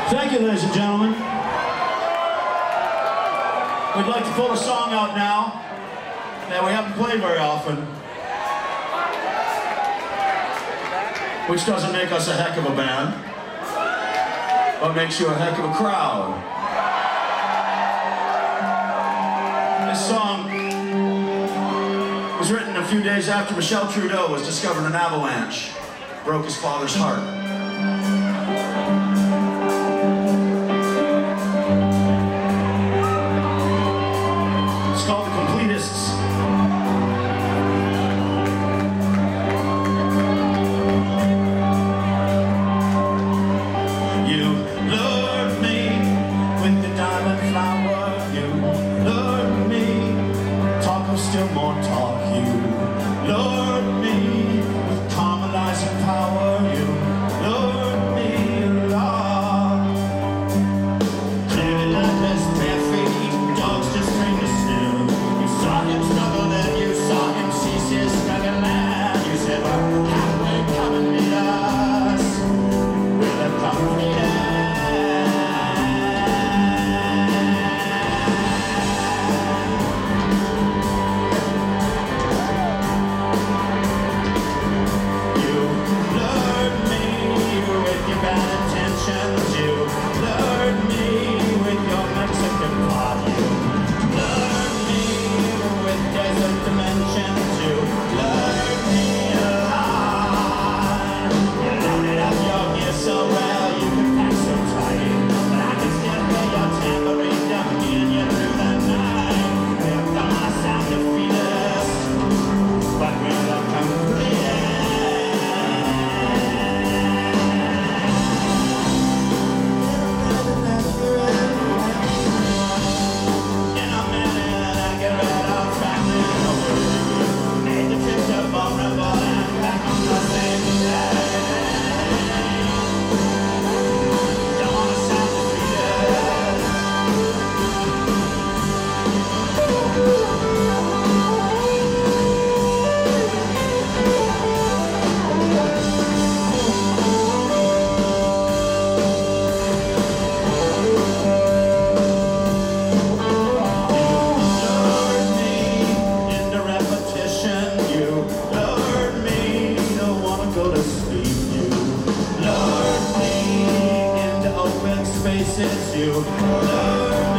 Thank you, ladies and gentlemen. We'd like to pull a song out now that we haven't played very often, which doesn't make us a heck of a band, but makes you a heck of a crowd. This song was written a few days after Michel Trudeau was discovered in an avalanche, broke his father's heart. It's called The Completists. You lured me with the diamond flower. You lured me, talk of still more talk. You lured me with caramelizing power. You lured me, Lord. Clearly lifeless, bare feet, dogs just trained to sniff. You saw him struggle, then you saw him cease his struggle, and you said, well, halfway, come and meet us with a complete. You lured